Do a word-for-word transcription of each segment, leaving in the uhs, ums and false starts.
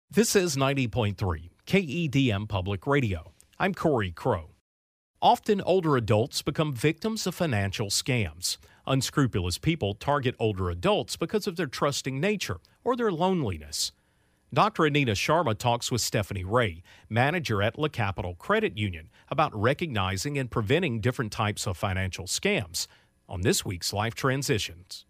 This is ninety point three K E D M Public Radio. I'm Corey Crow. Often older adults become victims of financial scams. Unscrupulous people target older adults because of their trusting nature or their loneliness. Doctor Anita Sharma talks with Stephanie Ray, manager at La Capital Credit Union, about recognizing and preventing different types of financial scams on this week's Life Transitions.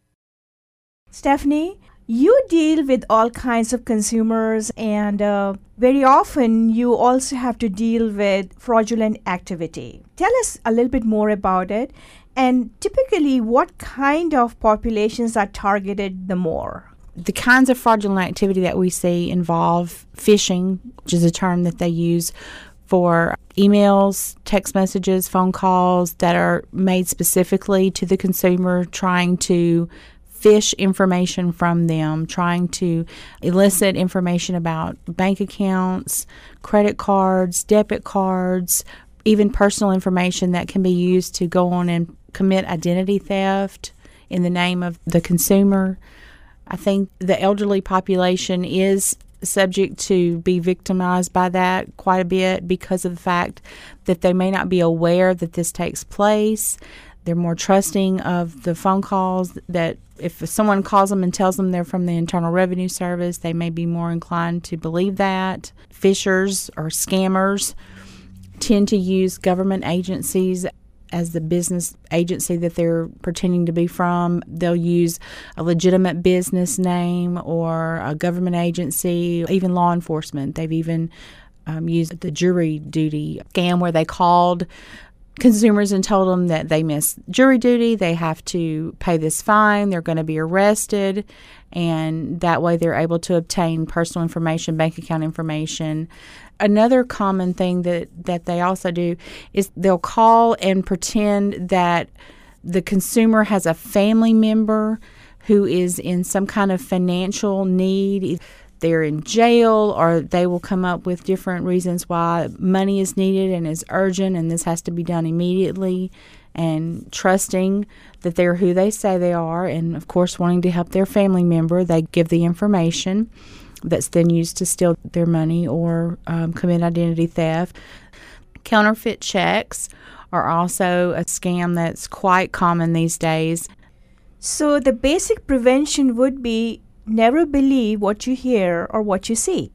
Stephanie, you deal with all kinds of consumers, and uh, very often you also have to deal with fraudulent activity. Tell us a little bit more about it, and typically what kind of populations are targeted the more? The kinds of fraudulent activity that we see involve phishing, which is a term that they use for emails, text messages, phone calls that are made specifically to the consumer, trying to fish information from them, trying to elicit information about bank accounts, credit cards, debit cards, even personal information that can be used to go on and commit identity theft in the name of the consumer. I think the elderly population is subject to be victimized by that quite a bit because of the fact that they may not be aware that this takes place. They're more trusting of the phone calls that if someone calls them and tells them they're from the Internal Revenue Service, they may be more inclined to believe that. Fishers or scammers tend to use government agencies as the business agency that they're pretending to be from. They'll use a legitimate business name or a government agency, even law enforcement. They've even um, used the jury duty scam where they called consumers and told them that they missed jury duty, they have to pay this fine, they're going to be arrested, and that way they're able to obtain personal information, bank account information. Another common thing that, that they also do is they'll call and pretend that the consumer has a family member who is in some kind of financial need. They're in jail, or they will come up with different reasons why money is needed and is urgent and this has to be done immediately, and trusting that they're who they say they are, and of course wanting to help their family member, they give the information that's then used to steal their money or um, commit identity theft. Counterfeit checks are also a scam that's quite common these days. So the basic prevention would be never believe what you hear or what you see.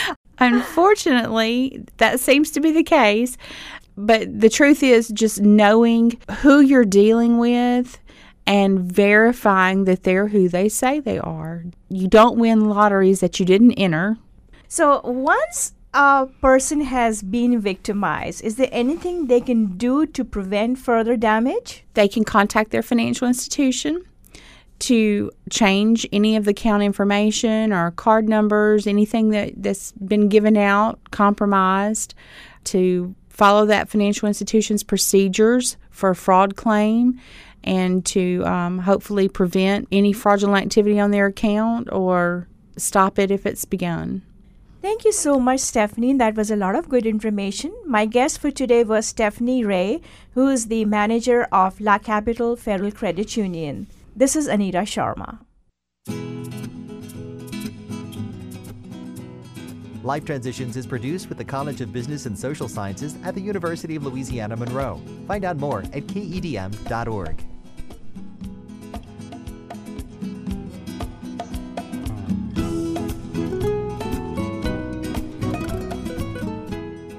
Unfortunately, that seems to be the case. But the truth is just knowing who you're dealing with and verifying that they're who they say they are. You don't win lotteries that you didn't enter. So once a person has been victimized, is there anything they can do to prevent further damage? They can contact their financial institution to change any of the account information or card numbers, anything that, that's been given out, compromised, to follow that financial institution's procedures for a fraud claim, and to um, hopefully prevent any fraudulent activity on their account or stop it if it's begun. Thank you so much, Stephanie. That was a lot of good information. My guest for today was Stephanie Ray, who is the manager of La Capital Federal Credit Union. This is Anita Sharma. Life Transitions is produced with the College of Business and Social Sciences at the University of Louisiana Monroe. Find out more at K E D M dot org.